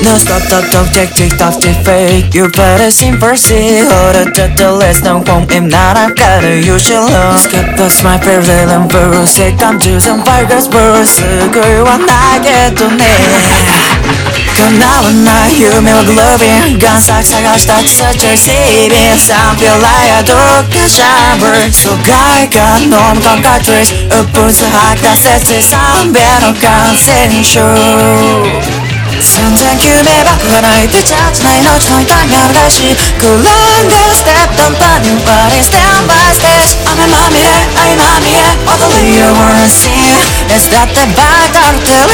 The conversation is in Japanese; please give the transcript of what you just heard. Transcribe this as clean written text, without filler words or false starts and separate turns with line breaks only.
No stop, stop, stop, tick, tick, stop, tick, fake. You better sing first, hold it to the list. No home, I'm not, I've got a usual. Skip the smile, favorite, and burrow. Say, come to some fires, burst. Go, you want I get to me. Come now and now, you may look loving. Guns, socks, I got stuck, such a saving. Some feel like a dog, a shower. So, guy, got no, I'm gonna cartridge. A boots, a hack, that sets it. Some better, can't sing show. 散々夢ばっかないてチャンスないのちょいたがるだしクランドステップドンパニューバディステンバイステージ雨まみれ愛まみれ踊りをワンシーンいつだってバイタルって